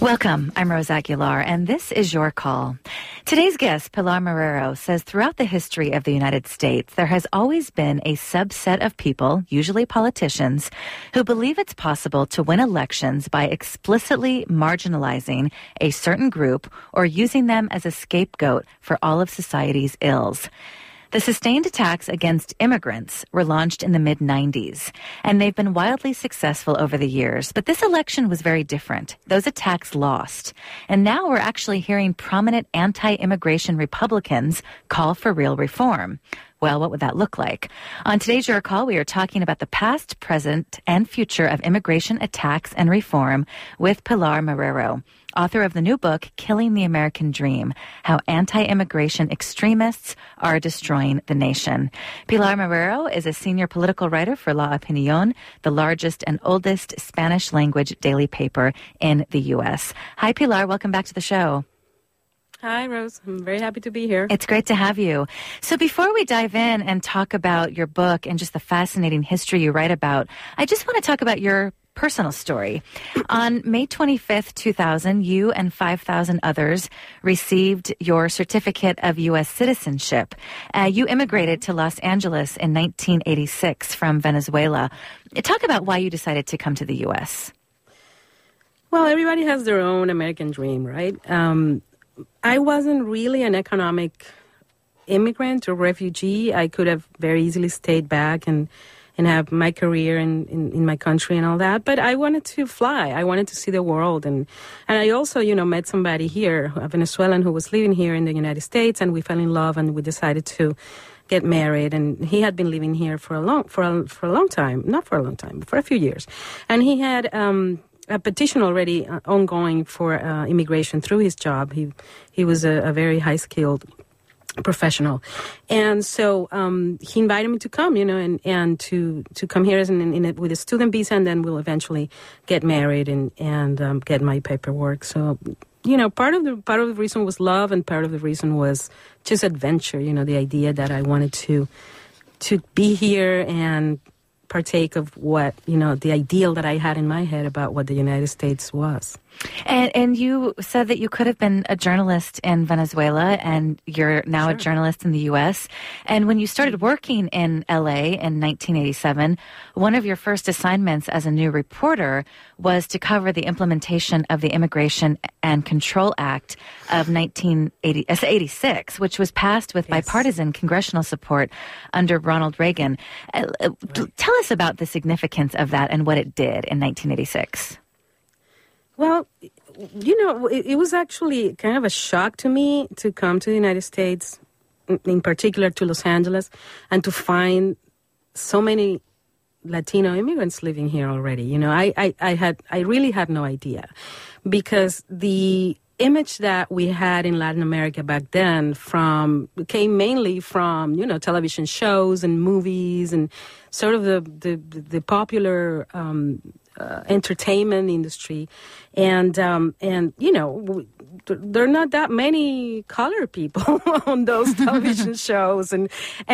Welcome. I'm Rose Aguilar, and this is Your Call. Today's guest, Pilar Marrero, says throughout the history of the United States, there has always been a subset of people, usually politicians, who believe it's possible to win elections by explicitly marginalizing a certain group or using them as a scapegoat for all of society's ills. The sustained attacks against immigrants were launched in the mid-90s, and they've been wildly successful over the years. But this election was very different. Those attacks lost. And now we're actually hearing prominent anti-immigration Republicans call for real reform. Well, what would that look like? On today's Your Call, we are talking about the past, present, and future of immigration attacks and reform with Pilar Marrero, author of the new book, Killing the American Dream, How Anti-Immigration Extremists Are Destroying the Nation. Pilar Marrero is a senior political writer for La Opinión, the largest and oldest Spanish-language daily paper in the U.S. Hi, Pilar. Welcome back to the show. Hi, Rose. I'm very happy to be here. It's great to have you. So before we dive in and talk about your book and just the fascinating history you write about, I just want to talk about your personal story. On May 25th, 2000, you and 5,000 others received your certificate of U.S. citizenship. You immigrated to Los Angeles in 1986 from Venezuela. Talk about why you decided to come to the U.S. Well, everybody has their own American dream, right? I wasn't really an economic immigrant or refugee. I could have very easily stayed back and have my career in my country and all that. But I wanted to fly. I wanted to see the world. And I also, met somebody here, a Venezuelan who was living here in the United States, and we fell in love and we decided to get married. And he had been living here for a long time, not for a long time, but for a few years. And he had a petition already ongoing for immigration through his job. He was a very high-skilled professional. And so he invited me to come, and to come here as with a student visa, and then we'll eventually get married and get my paperwork. So, part of the reason was love, and part of the reason was just adventure, the idea that I wanted to be here and partake of what, the ideal that I had in my head about what the United States was. And you said that you could have been a journalist in Venezuela, and you're now Sure. a journalist in the U.S. And when you started working in L.A. in 1987, one of your first assignments as a new reporter was to cover the implementation of the Immigration and Control Act of 1986, which was passed with bipartisan congressional support under Ronald Reagan. Tell us about the significance of that and what it did in 1986. Well, it was actually kind of a shock to me to come to the United States, in particular to Los Angeles, and to find so many Latino immigrants living here already. I really had no idea, because the image that we had in Latin America back then came mainly from, television shows and movies and sort of the popular entertainment industry, and there are not that many colored people on those television shows and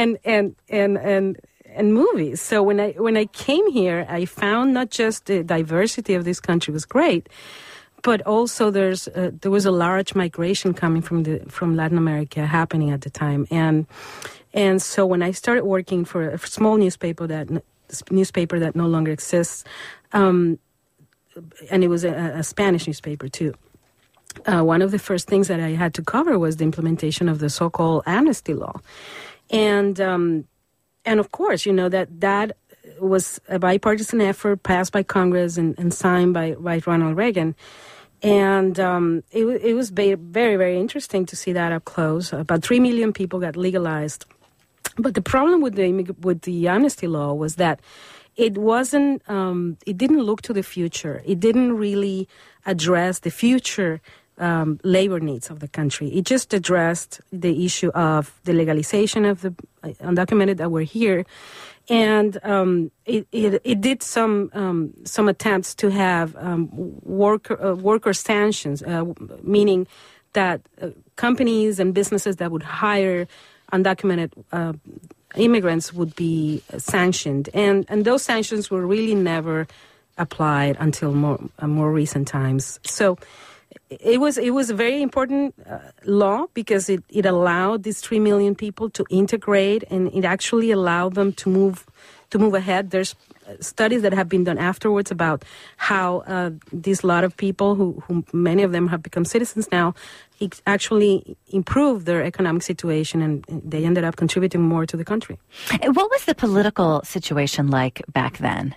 movies. So when I came here, I found not just the diversity of this country was great, but also there was a large migration coming from Latin America happening at the time, and so when I started working for a small newspaper that no longer exists, and it was a Spanish newspaper too. One of the first things that I had to cover was the implementation of the so-called amnesty law, and of course, that was a bipartisan effort passed by Congress and signed by Ronald Reagan. And it was very, very interesting to see that up close. About 3 million people got legalized. But the problem with the amnesty law was that it wasn't. It didn't look to the future. It didn't really address the future labor needs of the country. It just addressed the issue of the legalization of the undocumented that were here, and it did some attempts to have worker sanctions, meaning that companies and businesses that would hire undocumented immigrants would be sanctioned, and those sanctions were really never applied until more recent times. So it was a very important law because it allowed these 3 million people to integrate, and it actually allowed them to move ahead. There's studies that have been done afterwards about how these lot of people, who many of them have become citizens now, it actually improved their economic situation, and they ended up contributing more to the country. What was the political situation like back then?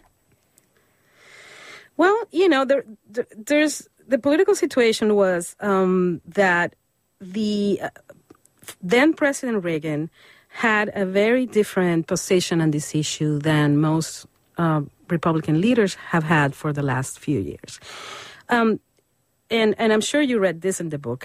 Well, there's the political situation was that the then President Reagan had a very different position on this issue than most Republican leaders have had for the last few years. And I'm sure you read this in the book.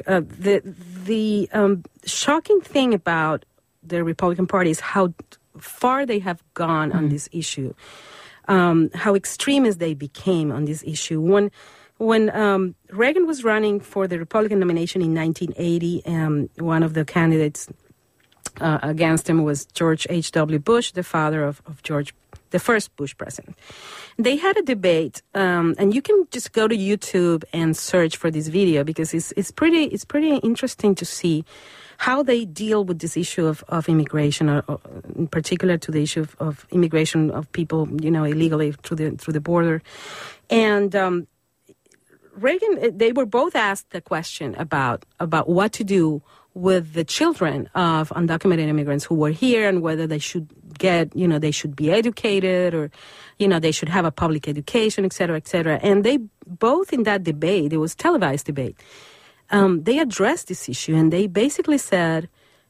The shocking thing about the Republican Party is how far they have gone on this issue, how extremist they became on this issue. When Reagan was running for the Republican nomination in 1980, one of the candidates against him was George H.W. Bush, the father of the first Bush president. They had a debate, and you can just go to YouTube and search for this video because it's pretty interesting to see how they deal with this issue of immigration, or in particular to the issue of immigration of people, illegally through the border. And Reagan, they were both asked the question about what to do with the children of undocumented immigrants who were here, and whether they should they should be educated, or, they should have a public education, et cetera, et cetera. And they both, in that debate, it was televised debate, they addressed this issue, and they basically said,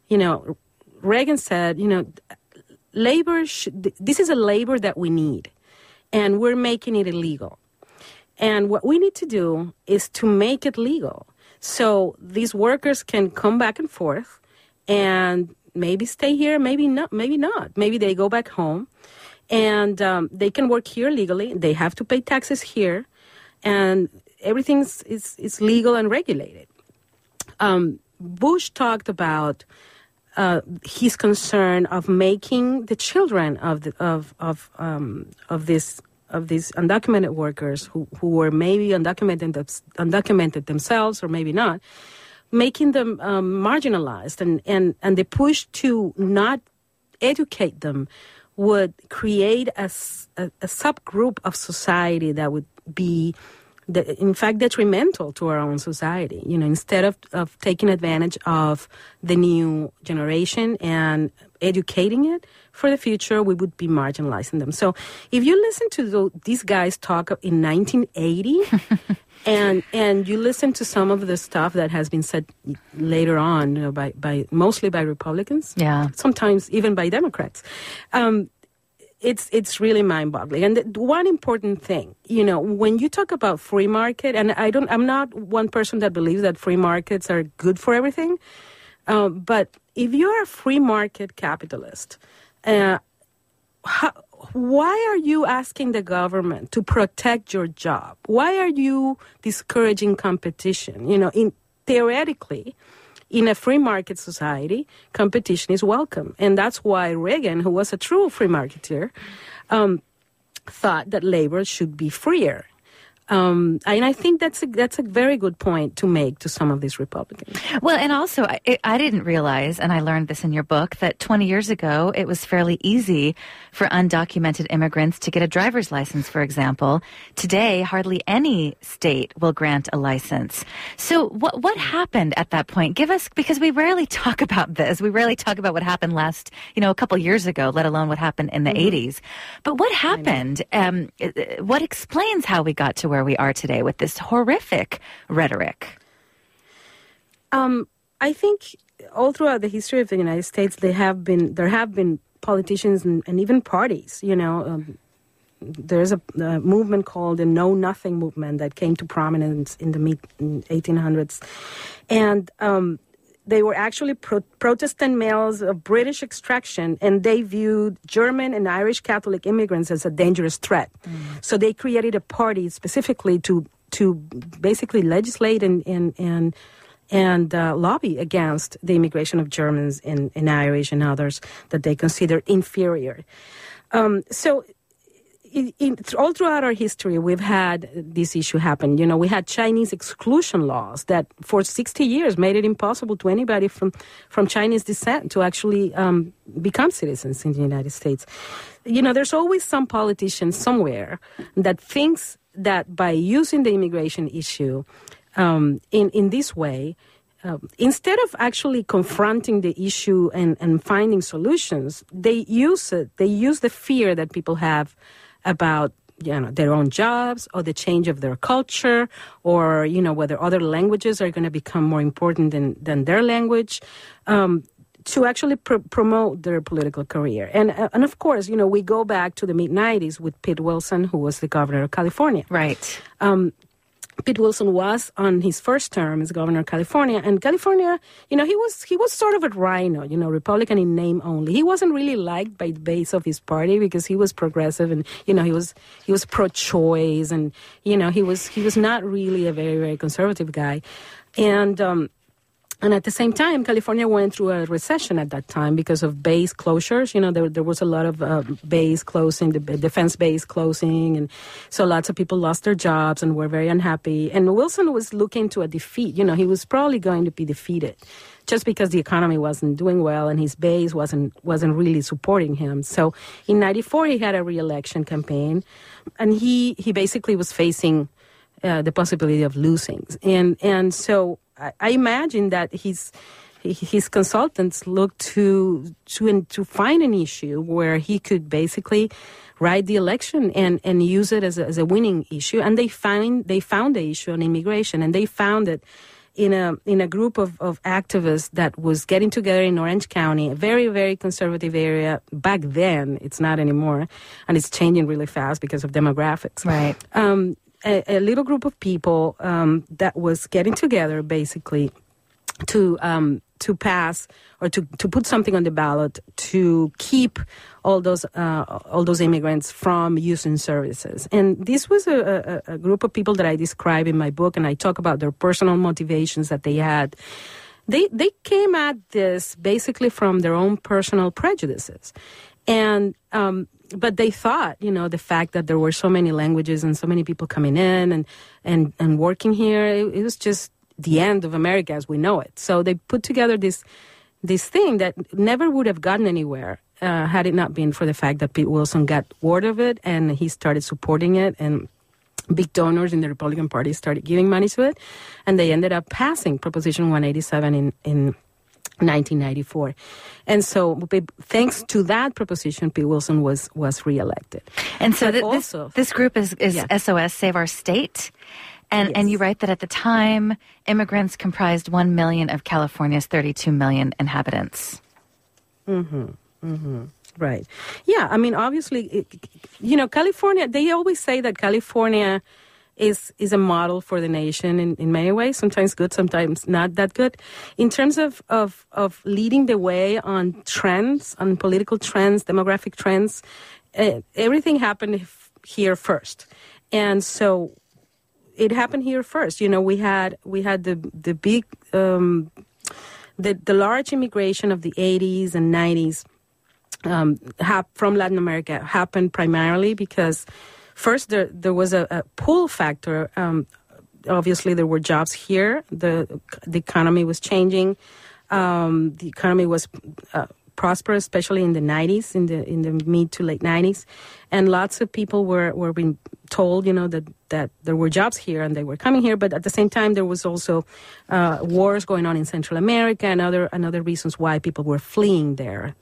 Reagan said, labor this is a labor that we need, and we're making it illegal. And what we need to do is to make it legal, so these workers can come back and forth and maybe stay here, maybe not. Maybe they go back home, and they can work here legally. They have to pay taxes here, and everything is legal and regulated. Bush talked about his concern of making the children of these undocumented workers who were maybe undocumented themselves, or maybe not, making them marginalized, and the push to not educate them would create a subgroup of society that would be, in fact, detrimental to our own society. Instead of taking advantage of the new generation and educating it for the future, we would be marginalizing them. So if you listen to these guys talk in 1980 and you listen to some of the stuff that has been said later on, by mostly by Republicans, sometimes even by Democrats, it's really mind-boggling. And one important thing, when you talk about free market, and I'm not one person that believes that free markets are good for everything, but if you're a free market capitalist, why are you asking the government to protect your job? Why are you discouraging competition? Theoretically, in a free market society, competition is welcome. And that's why Reagan, who was a true free marketeer, thought that labor should be freer. And I think that's a very good point to make to some of these Republicans. Well, and also, I didn't realize, and I learned this in your book, that 20 years ago, it was fairly easy for undocumented immigrants to get a driver's license, for example. Today, hardly any state will grant a license. So what happened at that point? Give us, because we rarely talk about this. We rarely talk about what happened a couple years ago, let alone what happened in the 80s. But what happened? What explains how we got to where we are today with this horrific rhetoric? I think all throughout the history of the United States, there have been politicians and even parties. There's a movement called the Know Nothing movement that came to prominence in the mid-1800s, and they were actually Protestant males of British extraction, and they viewed German and Irish Catholic immigrants as a dangerous threat. So they created a party specifically to basically legislate and lobby against the immigration of Germans and Irish and others that they considered inferior. So all throughout our history, we've had this issue happen. You know, we had Chinese exclusion laws that for 60 years made it impossible to anybody from Chinese descent to actually become citizens in the United States. You know, there's always some politician somewhere that thinks that by using the immigration issue in this way, instead of actually confronting the issue and finding solutions, they use the fear that people have about, you know, their own jobs or the change of their culture, or, you know, whether other languages are going to become more important than their language, to actually promote their political career. And of course, you know, we go back to the mid-'90s with Pete Wilson, who was the governor of California. Right. Pete Wilson was on his first term as governor of California, and California, you know, he was sort of a rhino, you know, Republican in name only. He wasn't really liked by the base of his party because he was progressive, and, you know, he was pro-choice, and, you know, he was not really a very, very conservative guy, and at the same time, California went through a recession at that time because of base closures. You know, there was a lot of base closing, the defense base closing, and so lots of people lost their jobs and were very unhappy. And Wilson was looking to a defeat. You know, he was probably going to be defeated just because the economy wasn't doing well and his base wasn't really supporting him. So in '94, he had a re-election campaign, and he basically was facing the possibility of losing. And so I imagine that his consultants looked to find an issue where he could basically ride the election and use it as a winning issue. And they found the issue on immigration, and they found it in a group of activists that was getting together in Orange County, a very, very conservative area back then. It's not anymore, and it's changing really fast because of demographics. Right. A little group of people that was getting together basically to pass or to put something on the ballot to keep all those immigrants from using services. And this was a group of people that I describe in my book, and I talk about their personal motivations that they had. They came at this basically from their own personal prejudices. And but they thought, you know, the fact that there were so many languages and so many people coming in and working here, it was just the end of America as we know it. So they put together this thing that never would have gotten anywhere had it not been for the fact that Pete Wilson got word of it and he started supporting it, and big donors in the Republican Party started giving money to it, and they ended up passing Proposition 187 in 1994. And so thanks to that proposition, Pete Wilson was reelected. And so this group is SOS, Save Our State. And you write that at the time, immigrants comprised 1 million of California's 32 million inhabitants. Mm-hmm. Mm-hmm. Right. Yeah, I mean, obviously, you know, California, they always say that California is a model for the nation in many ways, sometimes good, sometimes not that good. In terms of leading the way on trends, on political trends, demographic trends, everything happened here first. And so it happened here first. You know, we had the big, the large immigration of the 80s and 90s from Latin America happened primarily because first, there was a pull factor. Obviously, there were jobs here. The economy was changing. The economy was prosperous, especially in the 90s, in the mid to late 90s. And lots of people were being told, you know, that there were jobs here and they were coming here. But at the same time, there was also wars going on in Central America and other reasons why people were fleeing there.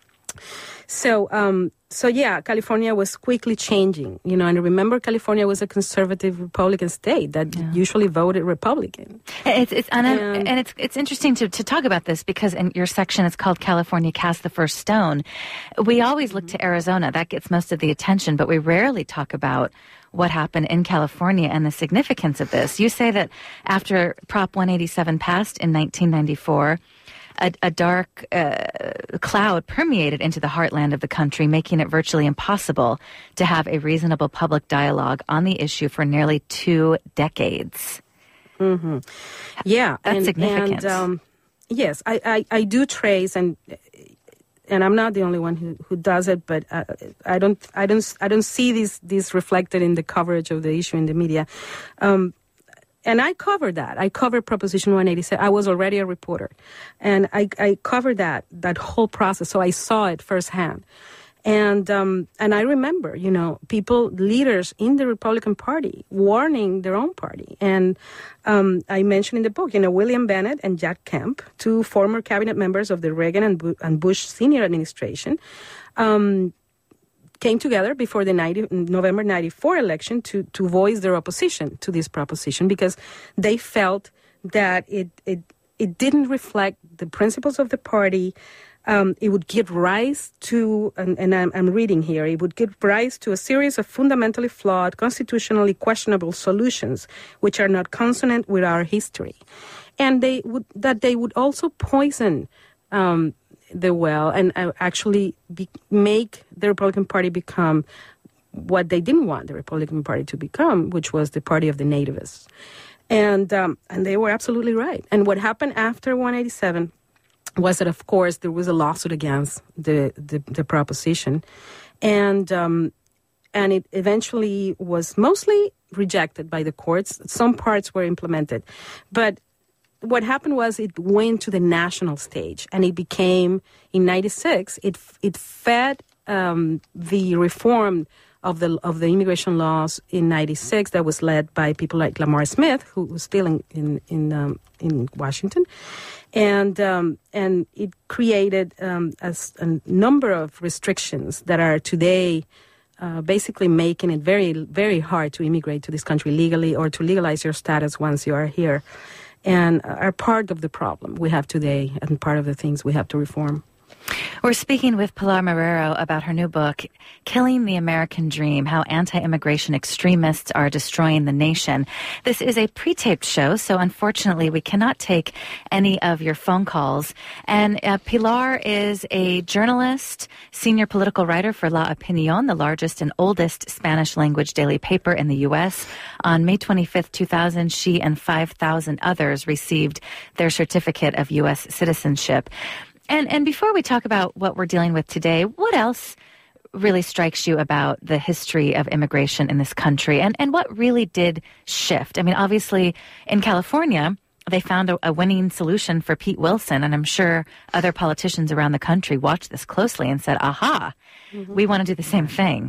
So yeah, California was quickly changing, you know, and remember California was a conservative Republican state that usually voted Republican. It's interesting to talk about this because in your section it's called California Cast the First Stone. We always look to Arizona. That gets most of the attention, but we rarely talk about what happened in California and the significance of this. You say that after Prop 187 passed in 1994, a dark cloud permeated into the heartland of the country, making it virtually impossible to have a reasonable public dialogue on the issue for nearly 2 decades. Mm-hmm. Yeah. That's significant. And, yes, I do trace, and and I'm not the only one who does it, but I don't see this reflected in the coverage of the issue in the media. And I covered that. I covered Proposition 187. I was already a reporter. And I covered that whole process. So I saw it firsthand. And I remember, leaders in the Republican Party warning their own party. And I mentioned in the book, William Bennett and Jack Kemp, two former cabinet members of the Reagan and Bush senior administration, came together before the November 94 election to voice their opposition to this proposition because they felt that it didn't reflect the principles of the party. It would give rise to, and I'm reading here, it would give rise to a series of fundamentally flawed, constitutionally questionable solutions which are not consonant with our history. And they would also poison the well and actually make the Republican Party become what they didn't want the Republican Party to become, which was the party of the nativists. And they were absolutely right. And what happened after 187 was that, of course, there was a lawsuit against the proposition, and it eventually was mostly rejected by the courts. Some parts were implemented, but what happened was it went to the national stage, and it became, in 96, it fed the reform of the immigration laws in 96 that was led by people like Lamar Smith, who was still in Washington, and it created a number of restrictions that are today basically making it very, very hard to immigrate to this country legally or to legalize your status once you are here, and are part of the problem we have today and part of the things we have to reform. We're speaking with Pilar Marrero about her new book, Killing the American Dream, How Anti-Immigration Extremists Are Destroying the Nation. This is a pre-taped show, so unfortunately we cannot take any of your phone calls. And Pilar is a journalist, senior political writer for La Opinión, the largest and oldest Spanish-language daily paper in the U.S. On May 25th, 2000, she and 5,000 others received their certificate of U.S. citizenship. And before we talk about what we're dealing with today, what else really strikes you about the history of immigration in this country? And what really did shift? I mean, obviously, in California, they found a winning solution for Pete Wilson, and I'm sure other politicians around the country watched this closely and said, aha, we want to do the same thing.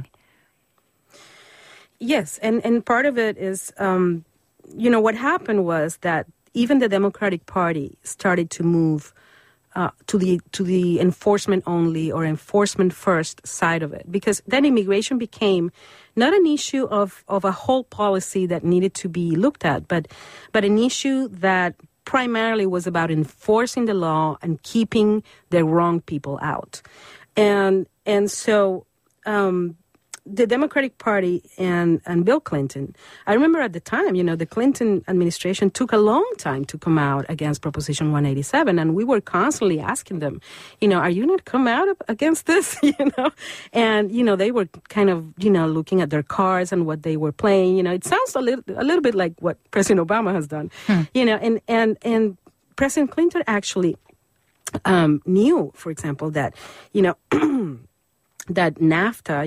Yes, and part of it is, what happened was that even the Democratic Party started to move to the enforcement only or enforcement first side of it, because then immigration became not an issue of a whole policy that needed to be looked at, but an issue that primarily was about enforcing the law and keeping the wrong people out, and so the Democratic Party and Bill Clinton, I remember at the time, the Clinton administration took a long time to come out against Proposition 187, and we were constantly asking them, are you going to come out against this, And, they were kind of, looking at their cards and what they were playing, it sounds a little bit like what President Obama has done, and President Clinton actually knew, for example, that, that NAFTA,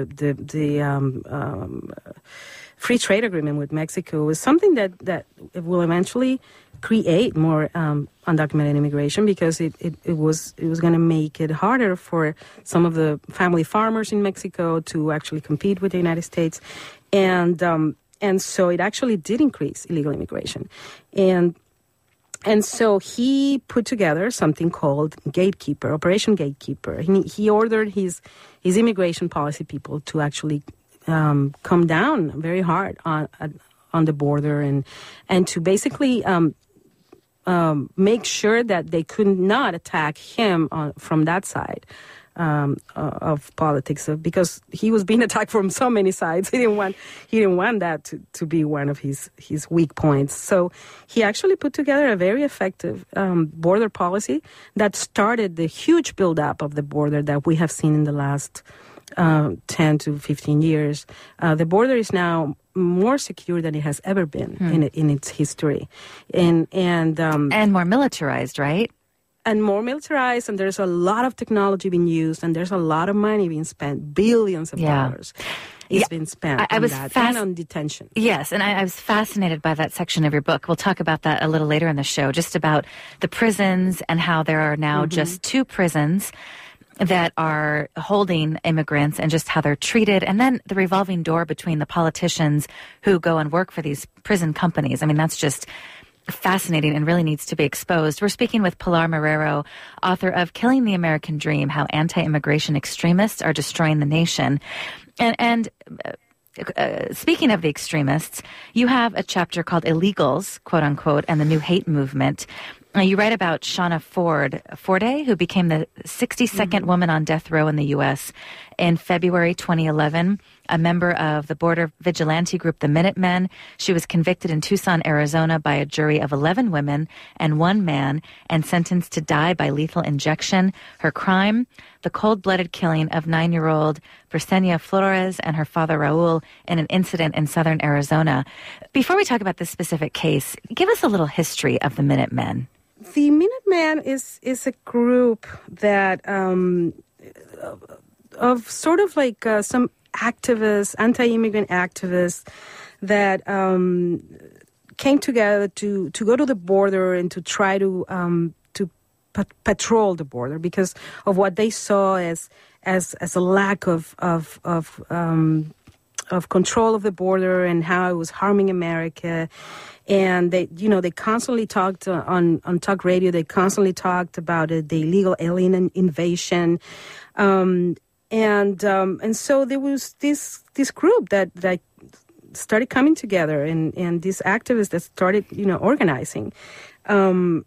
the free trade agreement with Mexico, was something that will eventually create more undocumented immigration, because it was going to make it harder for some of the family farmers in Mexico to actually compete with the United States, and so it actually did increase illegal immigration, and so he put together something called Gatekeeper, Operation Gatekeeper. He ordered his immigration policy people to actually come down very hard on the border and to basically make sure that they could not attack him from that side of politics, because he was being attacked from so many sides. He didn't want that to be one of his weak points. So he actually put together a very effective border policy that started the huge buildup of the border that we have seen in the last 10 to 15 years. The border is now more secure than it has ever been in its history, and more militarized, right? and more militarized, and there's a lot of technology being used, and there's a lot of money being spent, billions of dollars. It's been spent on that and on detention. Yes, and I was fascinated by that section of your book. We'll talk about that a little later in the show, just about the prisons and how there are now just 2 prisons that are holding immigrants and just how they're treated, and then the revolving door between the politicians who go and work for these prison companies. I mean, that's just fascinating and really needs to be exposed. We're speaking with Pilar Marrero, author of Killing the American Dream, How Anti-Immigration Extremists Are Destroying the Nation. And speaking of the extremists, you have a chapter called Illegals, quote unquote, and the New Hate Movement. You write about Shauna Forday, who became the 62nd woman on death row in the U.S. in February 2011, a member of the border vigilante group, the Minutemen. She was convicted in Tucson, Arizona by a jury of 11 women and 1 man and sentenced to die by lethal injection. Her crime, the cold-blooded killing of 9-year-old Brisenia Flores and her father Raul in an incident in southern Arizona. Before we talk about this specific case, give us a little history of the Minutemen. The Minutemen is a group that of sort of like some activists, anti-immigrant activists that came together to go to the border and to try to patrol the border because of what they saw as a lack of control of the border and how it was harming America. And they constantly talked on talk radio. They constantly talked about the illegal alien invasion, and so there was this group that started coming together, and these activists that started organizing, and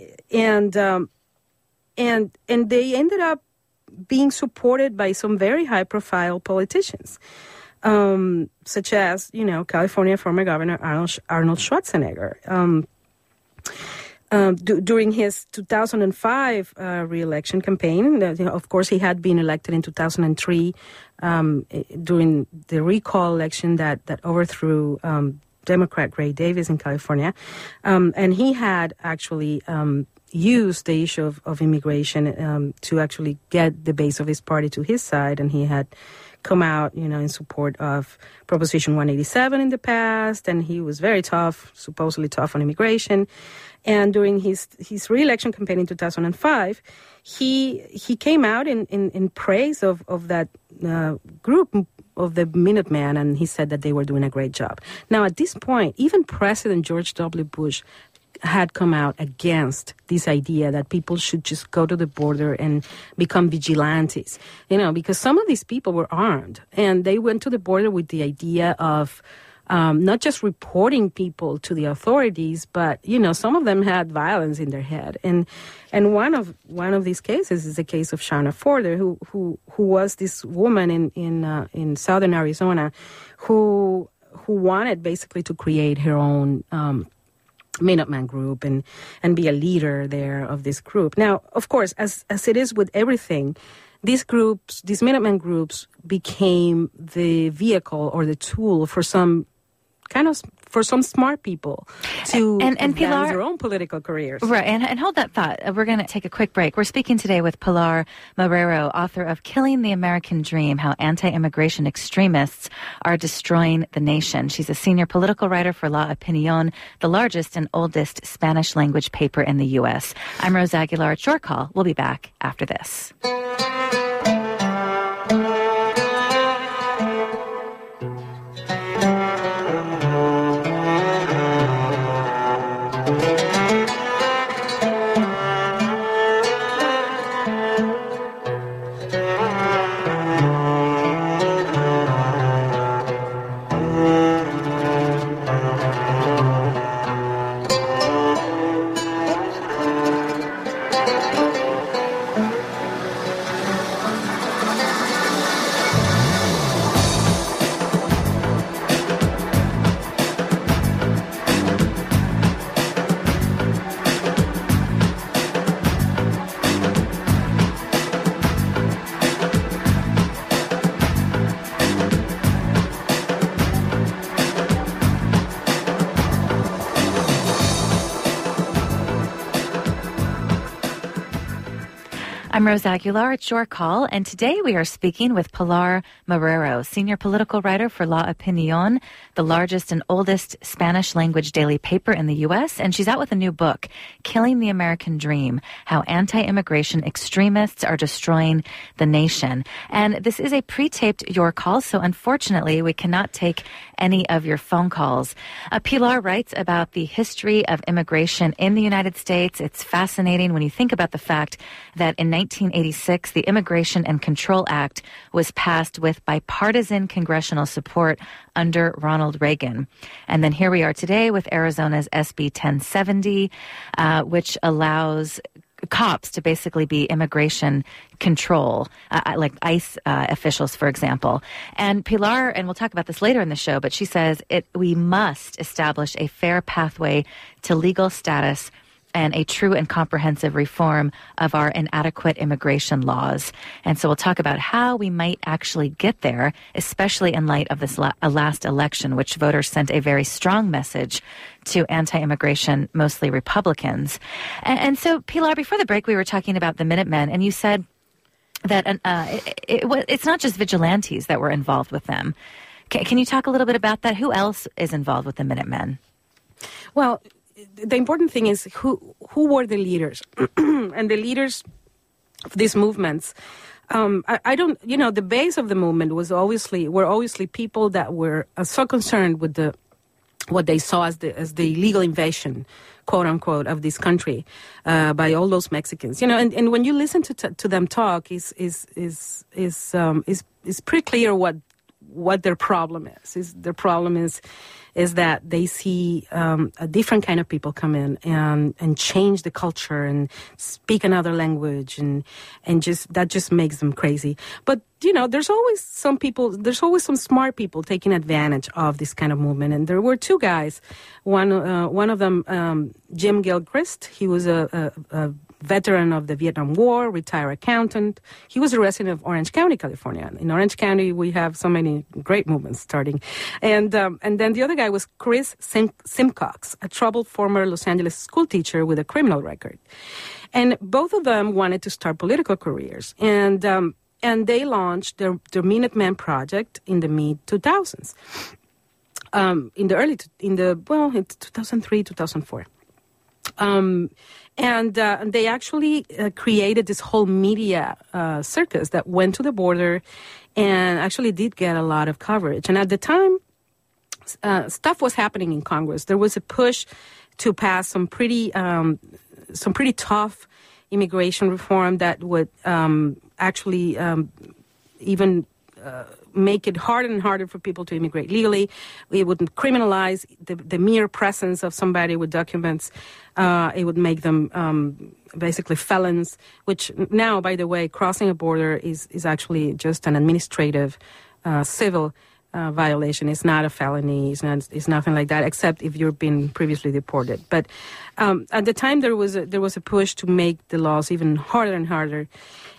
they ended up being supported by some very high profile politicians. Such as, California former Governor Arnold Schwarzenegger. During his 2005 re-election campaign, of course, he had been elected in 2003 during the recall election that overthrew Democrat Ray Davis in California. And he had actually used the issue of immigration to actually get the base of his party to his side, and he had come out, in support of Proposition 187 in the past, and he was very tough, supposedly tough on immigration. And during his re-election campaign in 2005, he came out in praise of that group of the Minutemen, and he said that they were doing a great job. Now, at this point, even President George W. Bush had come out against this idea that people should just go to the border and become vigilantes, because some of these people were armed, and they went to the border with the idea of not just reporting people to the authorities, but some of them had violence in their head. And one of these cases is the case of Shauna Forday, who was this woman in southern Arizona who wanted basically to create her own Minuteman group and be a leader there of this group. Now, of course, as it is with everything, these Minuteman groups became the vehicle or the tool for some smart people to advance Pilar, their own political careers. Right, and hold that thought. We're going to take a quick break. We're speaking today with Pilar Marrero, author of Killing the American Dream, How Anti-Immigration Extremists Are Destroying the Nation. She's a senior political writer for La Opinión, the largest and oldest Spanish-language paper in the U.S. I'm Rose Aguilar. It's your call. We'll be back after this. I'm Rose Aguilar. It's your call. And today we are speaking with Pilar Marrero, senior political writer for La Opinión, the largest and oldest Spanish language daily paper in the U.S. And she's out with a new book, Killing the American Dream, How Anti-Immigration Extremists Are Destroying the Nation. And this is a pre-taped Your Call, so unfortunately we cannot take any of your phone calls. Pilar writes about the history of immigration in the United States. It's fascinating when you think about the fact that in 1986, the Immigration and Control Act was passed with bipartisan congressional support under Ronald Reagan. And then here we are today with Arizona's SB 1070, which allows cops to basically be immigration control, like ICE officials, for example. And Pilar, and we'll talk about this later in the show, but she says we must establish a fair pathway to legal status and a true and comprehensive reform of our inadequate immigration laws. And so we'll talk about how we might actually get there, especially in light of this last election, which voters sent a very strong message to anti-immigration, mostly Republicans. And so, Pilar, before the break, we were talking about the Minutemen, and you said that it's not just vigilantes that were involved with them. Can you talk a little bit about that? Who else is involved with the Minutemen? Well, the important thing is who were the leaders and the leaders of these movements. I don't, the base of the movement were obviously people that were so concerned with what they saw as the illegal invasion, quote unquote, of this country by all those Mexicans. And when you listen to them talk, is pretty clear what their problem is. Their problem is that they see a different kind of people come in and change the culture and speak another language and that just makes them crazy. But there's always some smart people taking advantage of this kind of movement. And there were two guys. One of them, Jim Gilchrist. He was a veteran of the Vietnam War, retired accountant. He was a resident of Orange County, California. In Orange County, we have so many great movements starting. And then the other guy was Chris Simcox, a troubled former Los Angeles school teacher with a criminal record. And both of them wanted to start political careers. And they launched their Minutemen Project in the mid-2000s. In 2003, 2004. And they actually created this whole media circus that went to the border and actually did get a lot of coverage. And at the time, stuff was happening in Congress. There was a push to pass some pretty tough immigration reform that would actually even make it harder and harder for people to immigrate legally. It wouldn't criminalize the mere presence of somebody with documents. It would make them basically felons, which now, by the way, crossing a border is actually just an administrative civil violation. It's not a felony. It's nothing like that, except if you've been previously deported. But at the time, there was a push to make the laws even harder and harder,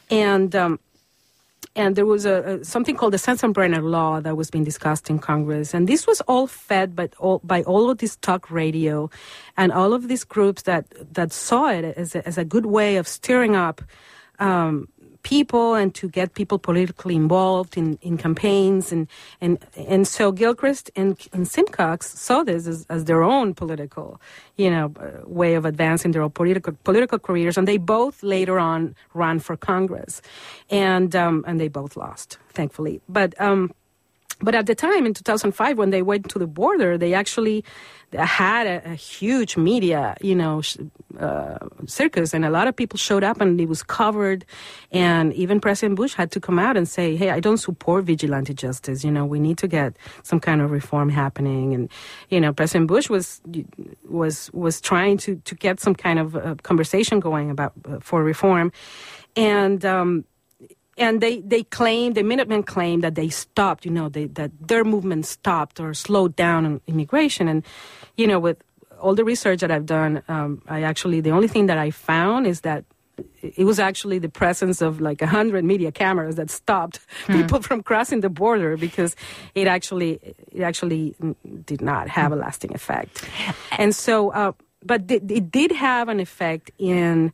and there was something called the Sensenbrenner law that was being discussed in Congress. And this was all fed by all of this talk radio and all of these groups that saw it as a good way of stirring up people and to get people politically involved in campaigns. And so Gilchrist and Simcox saw this as their own political, way of advancing their own political careers. And they both later on ran for Congress. And they both lost, thankfully. But at the time, in 2005, when they went to the border, they actually had a huge media, circus, and a lot of people showed up, and it was covered. And even President Bush had to come out and say, "Hey, I don't support vigilante justice. We need to get some kind of reform happening." And President Bush was trying to get some kind of conversation going about for reform, and they claimed, the Minutemen claimed that they stopped, that their movement stopped or slowed down on immigration. And, with all the research that I've done, the only thing that I found is that it was actually the presence of like 100 media cameras that stopped people from crossing the border, because it actually did not have a lasting effect. And so, but it did have an effect in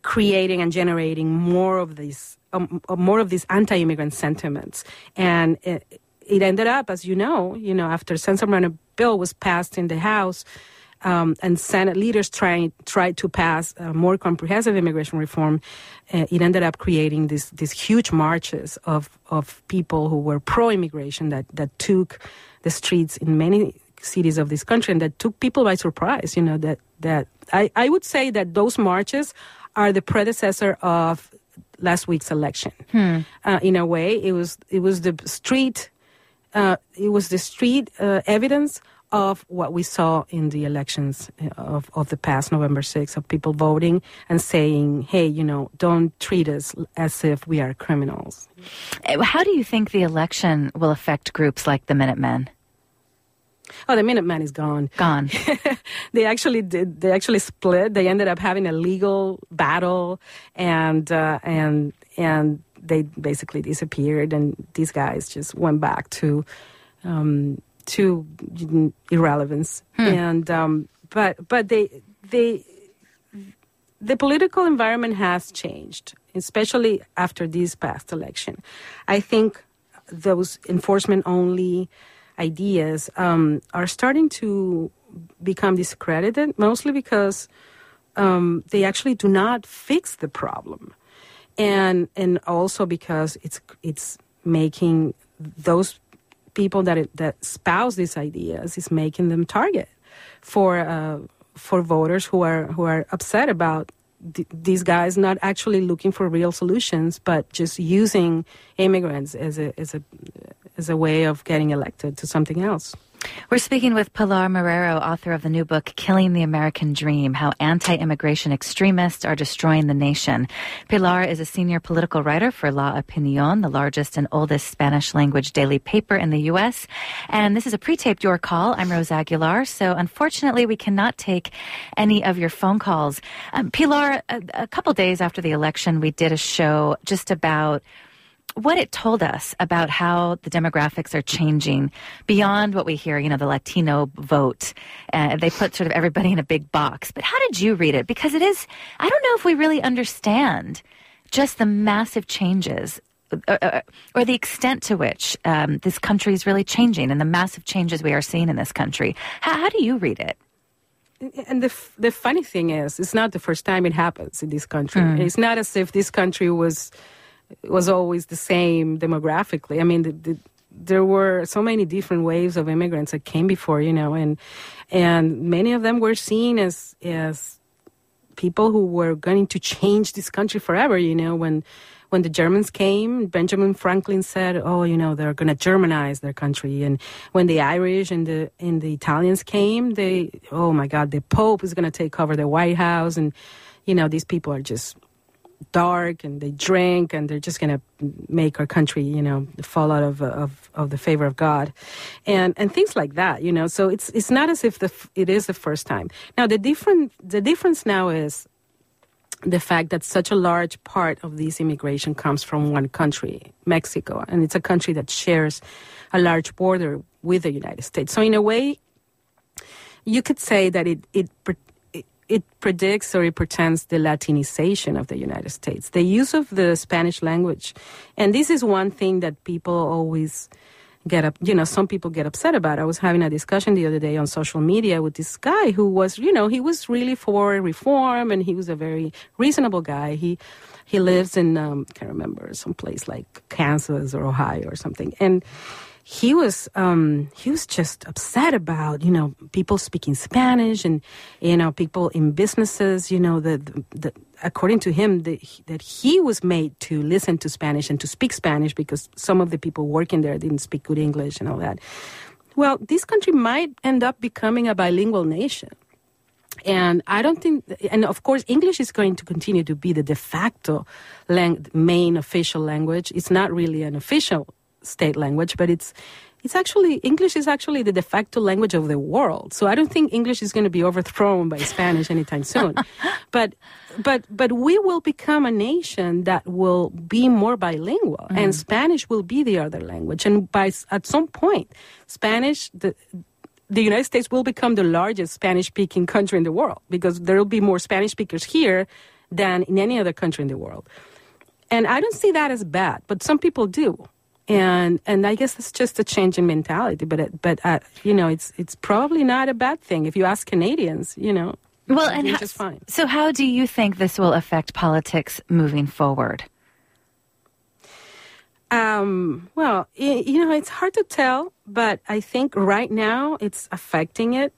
creating and generating more of these anti-immigrant sentiments. And it ended up, as you know, after the Sensenbrenner bill was passed in the House, and Senate leaders tried to pass more comprehensive immigration reform, it ended up creating these huge marches of people who were pro-immigration that took the streets in many cities of this country, and that took people by surprise. That I would say that those marches are the predecessor of last week's election. In a way, it was the street evidence of what we saw in the elections of the past November 6th, of people voting and saying, hey, don't treat us as if we are criminals. How do you think the election will affect groups like the Minutemen? Oh, the Minutemen is gone. Gone. They actually did. They actually split. They ended up having a legal battle, and they basically disappeared. And these guys just went back to irrelevance. And but the political environment has changed, especially after this past election. I think those enforcement-only ideas are starting to become discredited, mostly because they actually do not fix the problem, and also because it's making those people that espouse these ideas, is making them target for voters who are upset about these guys not actually looking for real solutions, but just using immigrants as a way of getting elected to something else. We're speaking with Pilar Marrero, author of the new book, Killing the American Dream, How Anti-Immigration Extremists Are Destroying the Nation. Pilar is a senior political writer for La Opinión, the largest and oldest Spanish-language daily paper in the U.S. And this is a pre-taped Your Call. I'm Rose Aguilar, so unfortunately we cannot take any of your phone calls. Pilar, a couple days after the election, we did a show just about what it told us about how the demographics are changing beyond what we hear, the Latino vote. They put sort of everybody in a big box. But how did you read it? Because I don't know if we really understand just the massive changes or the extent to which this country is really changing and the massive changes we are seeing in this country. How do you read it? And the funny thing is, it's not the first time it happens in this country. It's not as if this country was always the same demographically. I mean, there were so many different waves of immigrants that came before, and many of them were seen as people who were going to change this country forever. When the Germans came, Benjamin Franklin said, they're going to Germanize their country. And when the Irish and the Italians came, oh my God, the Pope is going to take over the White House. And, these people are just dark and they drink and they're just going to make our country, fall out of the favor of God and things like that, So it's not as if it is the first time. Now, the difference now is the fact that such a large part of this immigration comes from one country, Mexico, and it's a country that shares a large border with the United States. So in a way, you could say that it predicts or it portends the Latinization of the United States, the use of the Spanish language. And this is one thing that people always some people get upset about. I was having a discussion the other day on social media with this guy who was, he was really for reform and he was a very reasonable guy. He lives in, can't remember, some place like Kansas or Ohio or something. And he was just upset about, people speaking Spanish and, people in businesses, according to him, that he was made to listen to Spanish and to speak Spanish because some of the people working there didn't speak good English and all that. Well, this country might end up becoming a bilingual nation. And I don't think, and of course, English is going to continue to be the de facto main official language. It's not really an official state language, but English is actually the de facto language of the world. So I don't think English is going to be overthrown by Spanish anytime soon. But we will become a nation that will be more bilingual, and Spanish will be the other language. And at some point, Spanish, the United States will become the largest Spanish-speaking country in the world because there will be more Spanish speakers here than in any other country in the world. And I don't see that as bad, but some people do. And I guess it's just a change in mentality. But it's probably not a bad thing. If you ask Canadians, well, and just fine. So how do you think this will affect politics moving forward? Well, it's hard to tell, but I think right now it's affecting it.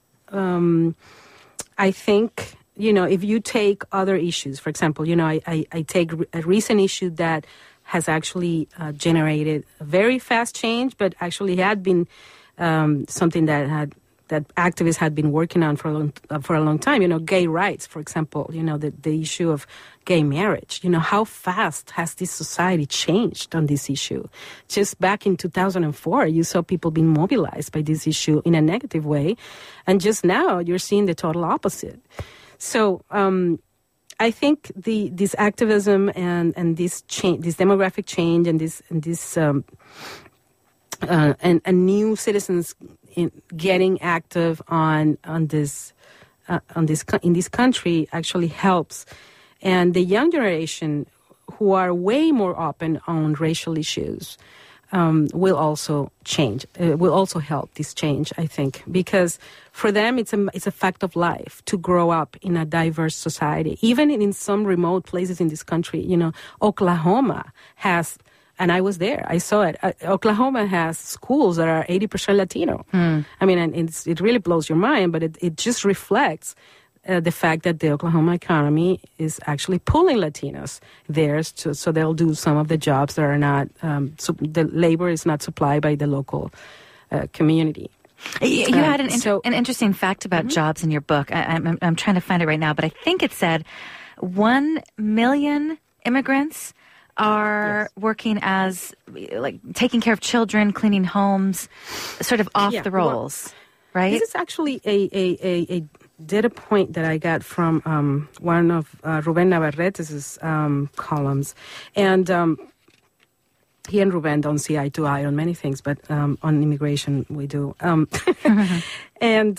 I think, if you take other issues, for example, I take a recent issue that has actually generated a very fast change, but actually had been something that activists had been working on for a long time. Gay rights, for example. The issue of gay marriage. How fast has this society changed on this issue? Just back in 2004, you saw people being mobilized by this issue in a negative way, and just now you're seeing the total opposite. So I think this activism and this change, this demographic change, and new citizens getting active in this country actually helps, and the young generation, who are way more open on racial issues, will also change. Will also help this change, I think, because for them it's a fact of life to grow up in a diverse society. Even in some remote places in this country, Oklahoma has, and I was there, I saw it. Oklahoma has schools that are 80% Latino. I mean, and it really blows your mind, but it just reflects the fact that the Oklahoma economy is actually pulling Latinos there, so they'll do some of the jobs that are not, the labor is not supplied by the local community. You had an interesting fact about jobs in your book. I'm trying to find it right now, but I think it said 1 million immigrants are working as, like, taking care of children, cleaning homes, sort of off the rolls, right? This is actually a data point that I got from one of Ruben Navarrete's columns. And he and Ruben don't see eye to eye on many things, but on immigration we do. And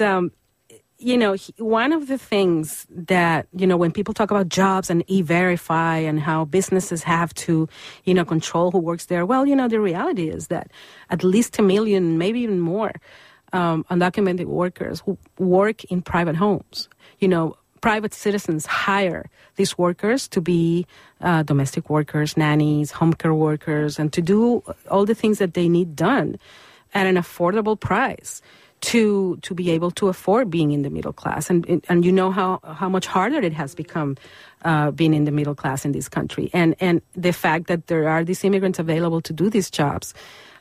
one of the things that, when people talk about jobs and E-Verify and how businesses have to, control who works there, well, the reality is that at least 1 million, maybe even more, undocumented workers who work in private homes. Private citizens hire these workers to be domestic workers, nannies, home care workers, and to do all the things that they need done at an affordable price to be able to afford being in the middle class. And how much harder it has become being in the middle class in this country. And the fact that there are these immigrants available to do these jobs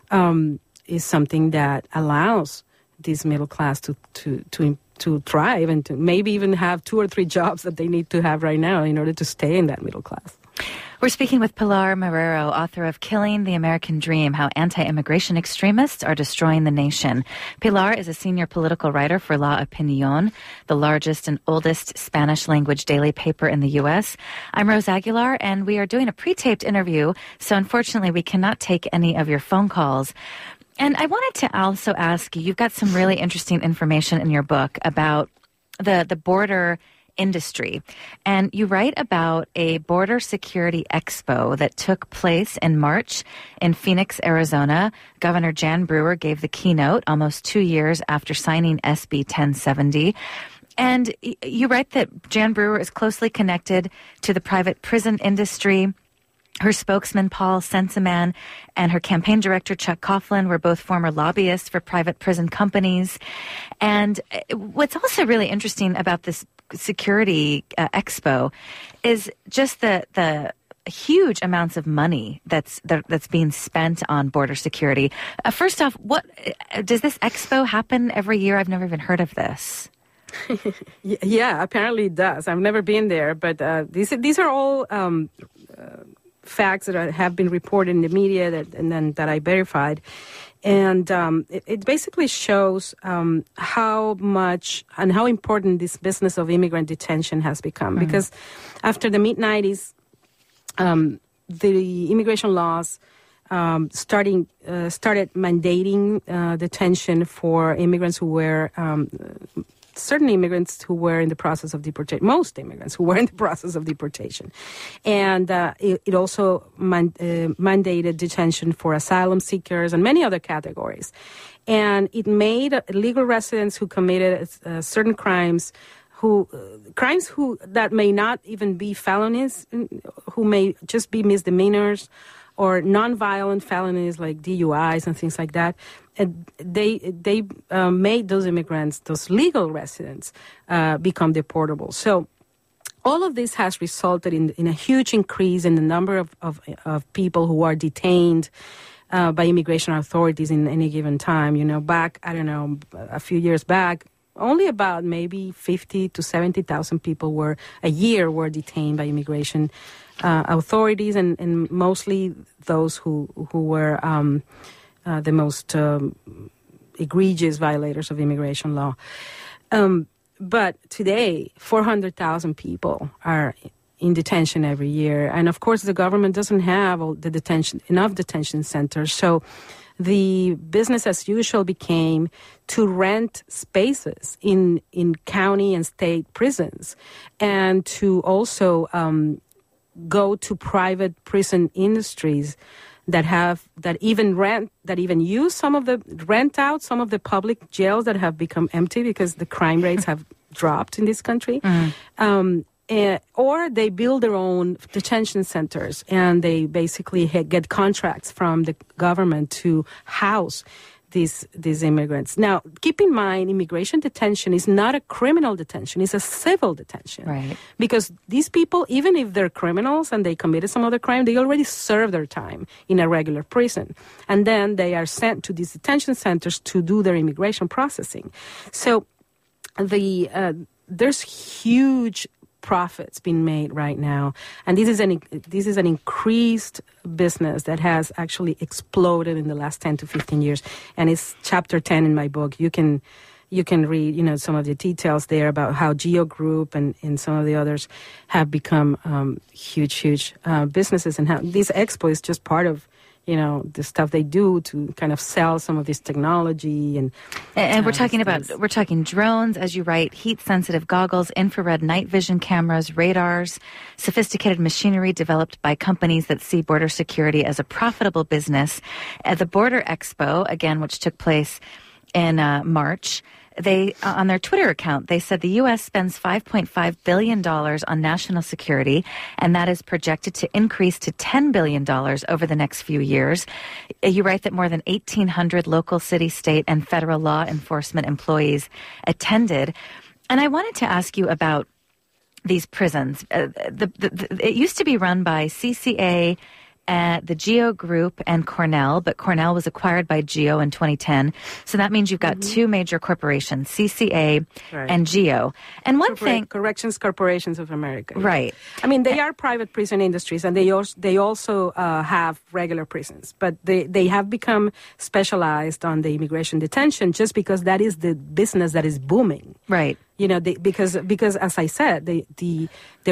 is something that allows this middle class to thrive and to maybe even have 2 or 3 jobs that they need to have right now in order to stay in that middle class. We're speaking with Pilar Marrero, author of Killing the American Dream, How Anti-Immigration Extremists Are Destroying the Nation. Pilar is a senior political writer for La Opinión, the largest and oldest Spanish-language daily paper in the U.S. I'm Rose Aguilar, and we are doing a pre-taped interview, so unfortunately we cannot take any of your phone calls. And I wanted to also ask you, you've got some really interesting information in your book about the border industry. And you write about a border security expo that took place in March in Phoenix, Arizona. Governor Jan Brewer gave the keynote almost 2 years after signing SB 1070. And you write that Jan Brewer is closely connected to the private prison industry. Her spokesman, Paul Senseman, and her campaign director, Chuck Coughlin, were both former lobbyists for private prison companies. And what's also really interesting about this security expo is just the huge amounts of money that's being spent on border security. First off, what does this expo happen every year? I've never even heard of this. Yeah, apparently it does. I've never been there, but these are all facts that have been reported in the media that I verified. And it basically shows how much and how important this business of immigrant detention has become. Mm-hmm. Because after the mid-'90s, the immigration laws started mandating detention for immigrants who were certain immigrants who were in the process of deportation, most immigrants who were in the process of deportation. And it also mandated detention for asylum seekers and many other categories. And it made legal residents who committed certain crimes that may not even be felonies, who may just be misdemeanors or non-violent felonies like DUIs and things like that. And they made those immigrants, those legal residents, become deportable. So all of this has resulted in a huge increase in the number of people who are detained by immigration authorities in any given time. Back, a few years back, only about maybe 50 to 70,000 people a year were detained by immigration authorities, and mostly those who were the most egregious violators of immigration law. But today, 400,000 people are in detention every year, and of course, the government doesn't have enough detention centers. So the business as usual became to rent spaces in county and state prisons, and to also go to private prison industries that even rent out some of the public jails that have become empty because the crime rates have dropped in this country. Or they build their own detention centers, and they basically get contracts from the government to house these immigrants. Now, keep in mind, immigration detention is not a criminal detention; it's a civil detention. Right. Because these people, even if they're criminals and they committed some other crime, they already served their time in a regular prison, and then they are sent to these detention centers to do their immigration processing. So, there's huge profits being made right now, and this is an increased business that has actually exploded in the last 10 to 15 years, and it's chapter 10 in my book. You can read some of the details there about how Geo Group and some of the others have become huge businesses, and how this expo is just part of the stuff they do to kind of sell some of this technology. And we're talking drones, as you write, heat-sensitive goggles, infrared night vision cameras, radars, sophisticated machinery developed by companies that see border security as a profitable business. At the Border Expo, again, which took place in March, they, on their Twitter account, they said the U.S. spends $5.5 billion on national security, and that is projected to increase to $10 billion over the next few years. You write that more than 1,800 local, city, state, and federal law enforcement employees attended. And I wanted to ask you about these prisons. It used to be run by CCA, the Geo Group, and Cornell, but Cornell was acquired by Geo in 2010. So that means you've got two major corporations, CCA and Geo. And one thing... Corrections Corporations of America. Right. I mean, they are private prison industries, and they also have regular prisons, but they have become specialized on the immigration detention just because that is the business that is booming. Right. Because as I said, the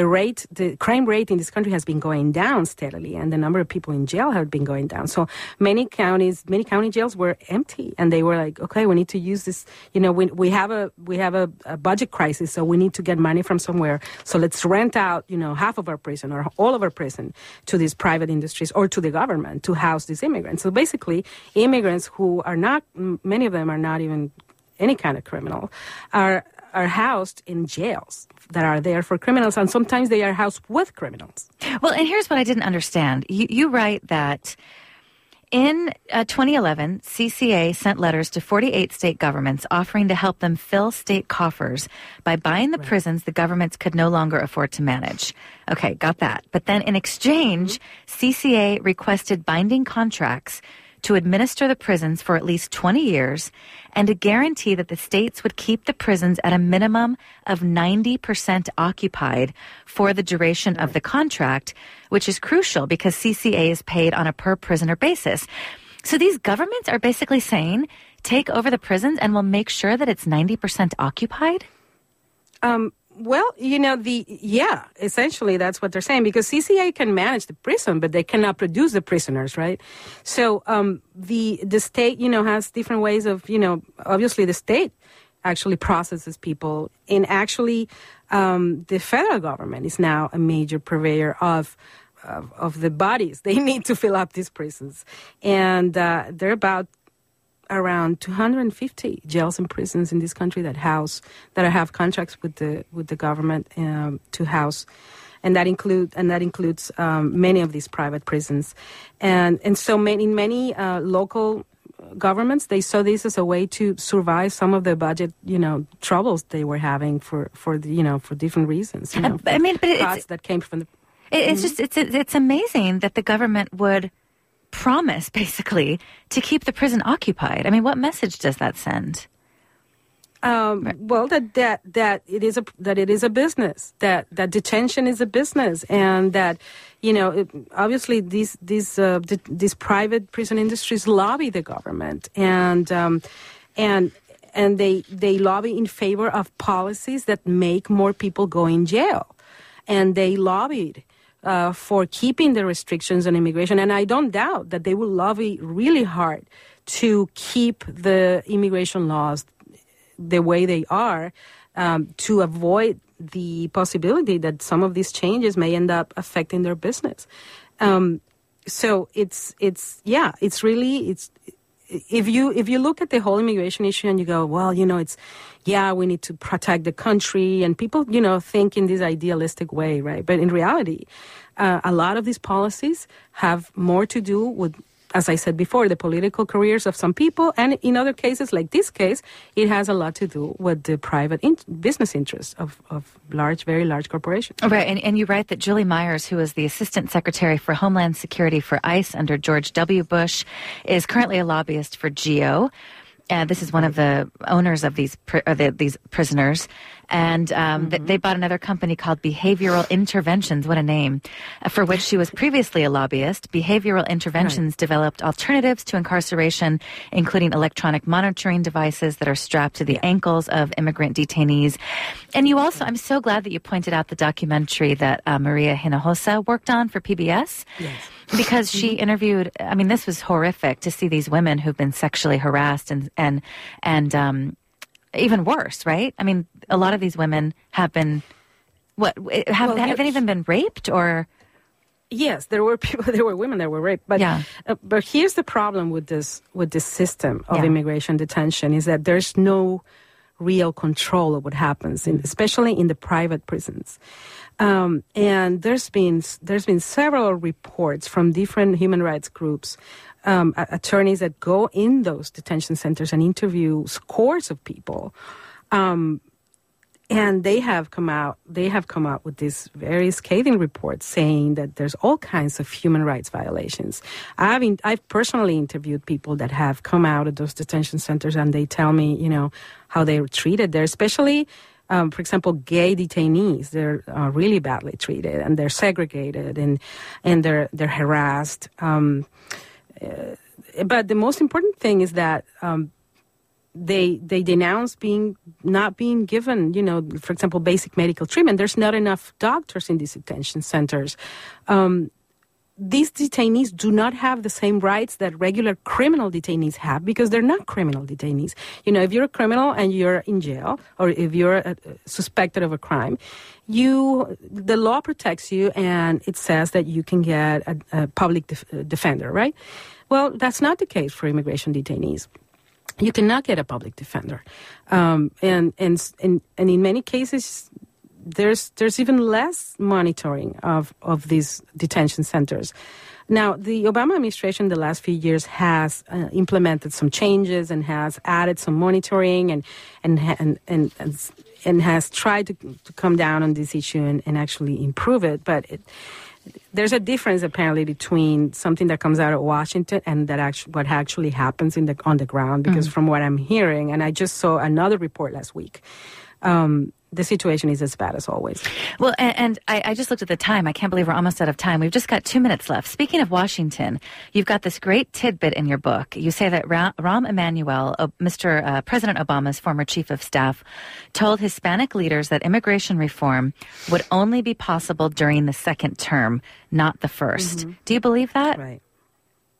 crime rate in this country has been going down steadily, and the number of people in jail have been going down. So many county jails were empty, and they were like, okay, we need to use this. We have a budget crisis, so we need to get money from somewhere. So let's rent out, half of our prison or all of our prison to these private industries or to the government to house these immigrants. So basically, immigrants who are not, many of them are not even any kind of criminal, are housed in jails that are there for criminals, and sometimes they are housed with criminals. Well, and here's what I didn't understand. You write that in 2011, CCA sent letters to 48 state governments offering to help them fill state coffers by buying the prisons the governments could no longer afford to manage. Okay, got that. But then in exchange, CCA requested binding contracts to administer the prisons for at least 20 years and to guarantee that the states would keep the prisons at a minimum of 90% occupied for the duration of the contract, which is crucial because CCA is paid on a per-prisoner basis. So these governments are basically saying, take over the prisons and we'll make sure that it's 90% occupied? Well, essentially that's what they're saying, because CCA can manage the prison, but they cannot produce the prisoners, right? So the state, has different ways of, obviously the state actually processes people. And actually, the federal government is now a major purveyor of the bodies they need to fill up these prisons. And there are about around 250 jails and prisons in this country that have contracts with the government to house. And that includes many of these private prisons, and so many local governments, they saw this as a way to survive some of the budget troubles they were having for different reasons. Costs that came from the. It's amazing that the government would promise basically to keep the prison occupied. I mean, what message does that send? Well, that it is a business, that detention is a business, and that obviously these private prison industries lobby the government, and they lobby in favor of policies that make more people go in jail, and they lobbied for keeping the restrictions on immigration, and I don't doubt that they will lobby really hard to keep the immigration laws the way they are, to avoid the possibility that some of these changes may end up affecting their business. So it's really if you look at the whole immigration issue and you go, well, we need to protect the country, and people think in this idealistic way, right? But in reality, a lot of these policies have more to do with, as I said before, the political careers of some people, and in other cases, like this case, it has a lot to do with the private business interests of very large corporations. Right, and you write that Julie Myers, who was the Assistant Secretary for Homeland Security for ICE under George W. Bush, is currently a lobbyist for GEO. This is one of the owners of these prisoners. And they bought another company called Behavioral Interventions, what a name, for which she was previously a lobbyist. Behavioral Interventions developed alternatives to incarceration, including electronic monitoring devices that are strapped to the ankles of immigrant detainees. And you also, I'm so glad that you pointed out the documentary that Maria Hinojosa worked on for PBS. Yes. Because she interviewed, I mean, this was horrific to see these women who've been sexually harassed and even worse, right? I mean, a lot of these women have been, have any of them been raped or? Yes, there were women that were raped, but but here's the problem with this system of immigration detention is that there's no real control of what happens, especially in the private prisons. And there's been several reports from different human rights groups, attorneys that go in those detention centers and interview scores of people, and they have come out with these very scathing reports saying that there's all kinds of human rights violations. I've personally interviewed people that have come out of those detention centers, and they tell me, how they were treated there, especially. For example, gay detainees, they're really badly treated, and they're segregated, and they're harassed. But the most important thing is that they denounce not being given, for example, basic medical treatment. There's not enough doctors in these detention centers. These detainees do not have the same rights that regular criminal detainees have because they're not criminal detainees. If you're a criminal and you're in jail, or if you're suspected of a crime, the law protects you, and it says that you can get a public defender, right? Well, that's not the case for immigration detainees. You cannot get a public defender, and in many cases, there's even less monitoring of these detention centers. Now, the Obama administration the last few years has implemented some changes and has added some monitoring and has tried to come down on this issue and actually improve it. But there's a difference apparently between something that comes out of Washington and what actually happens on the ground. Because from what I'm hearing, and I just saw another report last week. The situation is as bad as always. Well, and I just looked at the time. I can't believe we're almost out of time. We've just got 2 minutes left. Speaking of Washington, you've got this great tidbit in your book. You say that Rahm Emanuel, President Obama's former chief of staff, told Hispanic leaders that immigration reform would only be possible during the second term, not the first. Do you believe that? Right.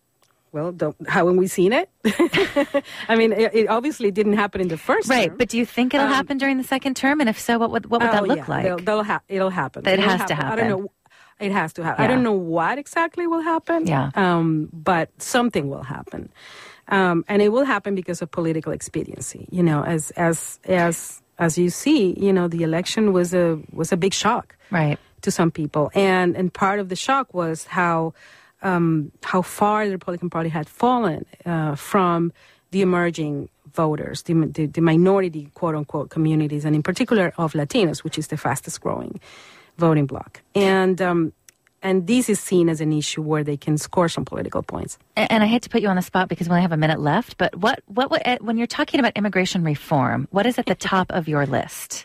Well, haven't we seen it? I mean, it obviously didn't happen in the first term. But do you think it'll happen during the second term? And if so, what would that look like? It'll happen. It has to happen. I don't know. It has to happen. Yeah. I don't know what exactly will happen. Yeah. But something will happen, and it will happen because of political expediency. You know, as you see, you know, the election was a big shock, right, to some people, and part of the shock was how far the Republican Party had fallen from the emerging voters, the minority, quote unquote, communities, and in particular of Latinos, which is the fastest growing voting bloc. And this is seen as an issue where they can score some political points. And I hate to put you on the spot because we only have a minute left, but what when you're talking about immigration reform, what is at the top of your list?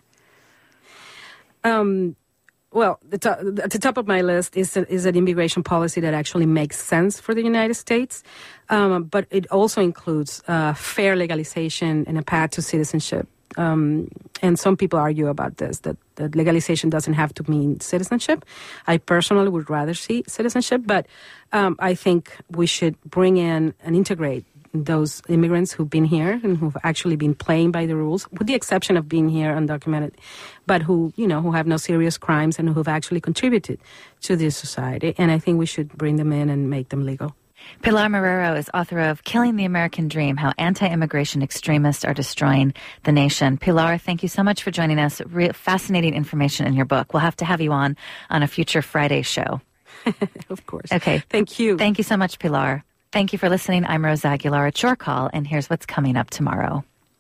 Well, at the top of my list is an immigration policy that actually makes sense for the United States, but it also includes fair legalization and a path to citizenship. And some people argue about this, that legalization doesn't have to mean citizenship. I personally would rather see citizenship, but I think we should bring in and integrate those immigrants who've been here and who've actually been playing by the rules, with the exception of being here undocumented, but who have no serious crimes and who've actually contributed to this society. And I think we should bring them in and make them legal. Pilar Marrero is author of Killing the American Dream, How Anti-Immigration Extremists Are Destroying the Nation. Pilar, thank you so much for joining us. Fascinating information in your book. We'll have to have you on a future Friday show. Of course. Okay. Thank you. Thank you so much, Pilar. Thank you for listening. I'm Rose Aguilar. It's your call, and here's what's coming up tomorrow.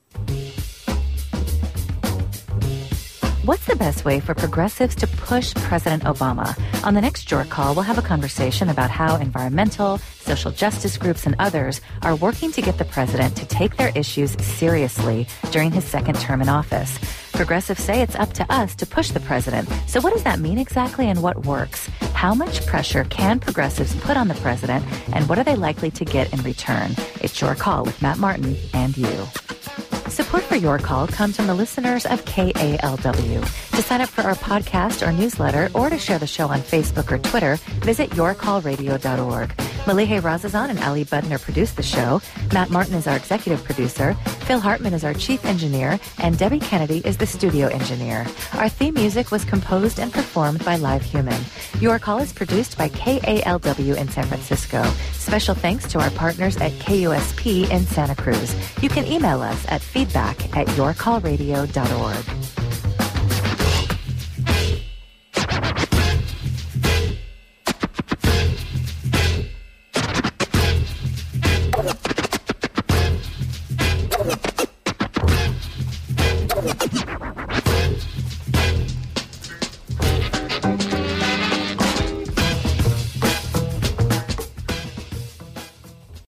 What's the best way for progressives to push President Obama? On the next Your Call, we'll have a conversation about how environmental, social justice groups, and others are working to get the president to take their issues seriously during his second term in office. Progressives say it's up to us to push the president. So what does that mean exactly, and what works? How much pressure can progressives put on the president, and what are they likely to get in return? It's Your Call with Matt Martin and you. Support for Your Call comes from the listeners of KALW. To sign up for our podcast or newsletter, or to share the show on Facebook or Twitter, visit yourcallradio.org. Malihe Razazan and Ali Budner produce the show. Matt Martin is our executive producer. Phil Hartman is our chief engineer. And Debbie Kennedy is the studio engineer. Our theme music was composed and performed by Live Human. Your Call is produced by KALW in San Francisco. Special thanks to our partners at KUSP in Santa Cruz. You can email us at feedback@yourcallradio.org.